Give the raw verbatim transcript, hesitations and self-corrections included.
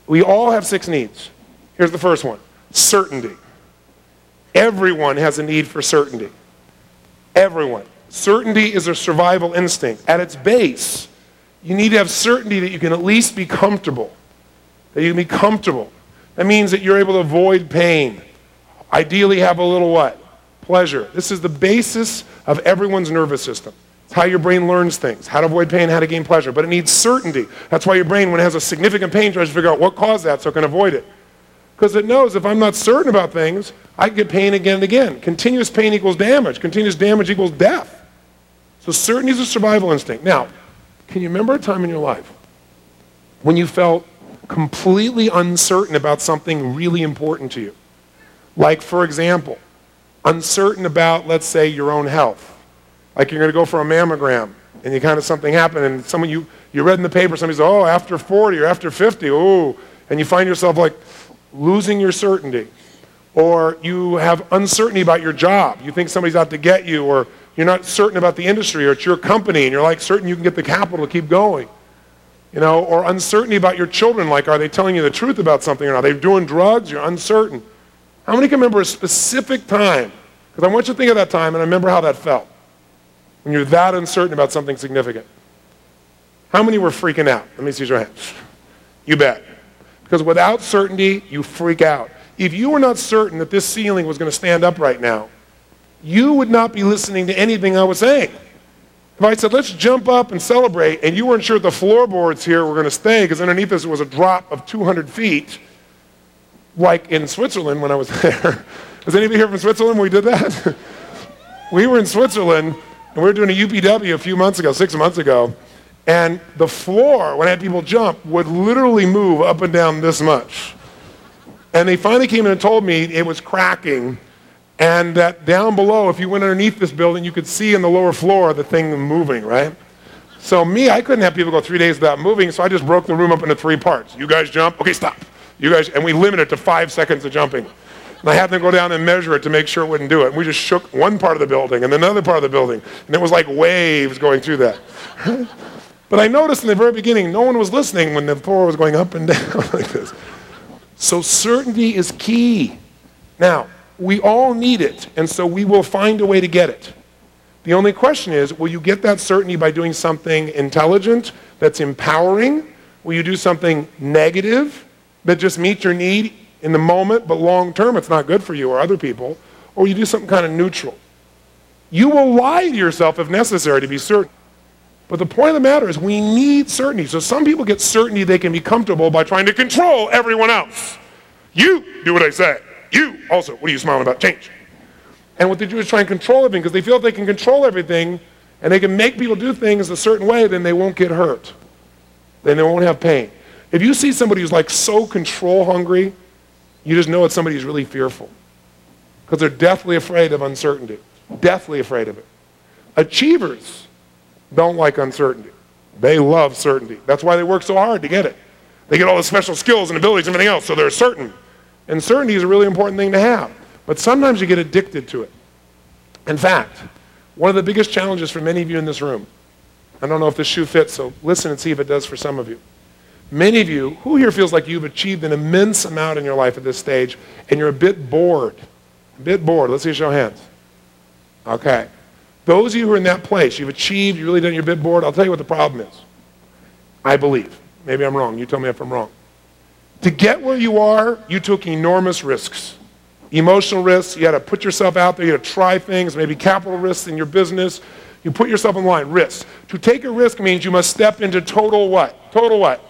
We all have six needs. Here's the first one, certainty. Everyone has a need for certainty. Everyone. Certainty is a survival instinct. At its base, you need to have certainty that you can at least be comfortable. That you can be comfortable. That means that you're able to avoid pain. Ideally have a little what? Pleasure. This is the basis of everyone's nervous system. It's how your brain learns things, how to avoid pain, how to gain pleasure. But it needs certainty. That's why your brain, when it has a significant pain, tries to figure out what caused that so it can avoid it. Because it knows if I'm not certain about things, I can get pain again and again. Continuous pain equals damage. Continuous damage equals death. So certainty is a survival instinct. Now, can you remember a time in your life when you felt completely uncertain about something really important to you? Like, for example, uncertain about, let's say, your own health. Like you're going to go for a mammogram, and you kind of something happened, and someone you, you read in the paper, somebody says, oh, after forty or after fifty, oh, and you find yourself like losing your certainty. Or you have uncertainty about your job. You think somebody's out to get you, or you're not certain about the industry, or it's your company, and you're like certain you can get the capital to keep going. You know, or uncertainty about your children, like are they telling you the truth about something, or are they doing drugs? You're uncertain. How many can remember a specific time? Because I want you to think of that time and remember how that felt. When you're that uncertain about something significant. How many were freaking out? Let me see your hands. You bet. Because without certainty, you freak out. If you were not certain that this ceiling was going to stand up right now, you would not be listening to anything I was saying. If I said, let's jump up and celebrate, and you weren't sure the floorboards here were going to stay because underneath us was a drop of two hundred feet, like in Switzerland when I was there. Was anybody here from Switzerland when we did that? We were in Switzerland, and we were doing a U P W a few months ago, six months ago, and the floor, when I had people jump, would literally move up and down this much. And they finally came in and told me it was cracking, and that down below, if you went underneath this building, you could see in the lower floor the thing moving, right? So me, I couldn't have people go three days without moving, so I just broke the room up into three parts. You guys jump, okay, stop. You guys, and we limited it to five seconds of jumping. And I had them go down and measure it to make sure it wouldn't do it. And we just shook one part of the building and then another part of the building. And it was like waves going through that. But I noticed in the very beginning, no one was listening when the floor was going up and down like this. So certainty is key. Now, we all need it, and so we will find a way to get it. The only question is, will you get that certainty by doing something intelligent, that's empowering? Will you do something negative that just meets your need in the moment, but long term it's not good for you or other people? Or will you do something kind of neutral? You will lie to yourself if necessary to be certain. But the point of the matter is we need certainty. So some people get certainty they can be comfortable by trying to control everyone else. You do what I say. You also, what are you smiling about? Change. And what they do is try and control everything because they feel if they can control everything and they can make people do things a certain way, then they won't get hurt. Then they won't have pain. If you see somebody who's like so control hungry, you just know it's somebody who's really fearful because they're deathly afraid of uncertainty. Deathly afraid of it. Achievers don't like uncertainty. They love certainty. That's why they work so hard to get it. They get all the special skills and abilities and everything else, so they're certain. And certainty is a really important thing to have. But sometimes you get addicted to it. In fact, one of the biggest challenges for many of you in this room, I don't know if this shoe fits, so listen and see if it does for some of you. Many of you, who here feels like you've achieved an immense amount in your life at this stage, and you're a bit bored? A bit bored. Let's see you show hands. Okay. Those of you who are in that place, you've achieved, you've really done, you're a bit bored, I'll tell you what the problem is. I believe. Maybe I'm wrong. You tell me if I'm wrong. To get where you are, you took enormous risks. Emotional risks, you had to put yourself out there, you had to try things, maybe capital risks in your business. You put yourself in line, risks. To take a risk means you must step into total what? Total what?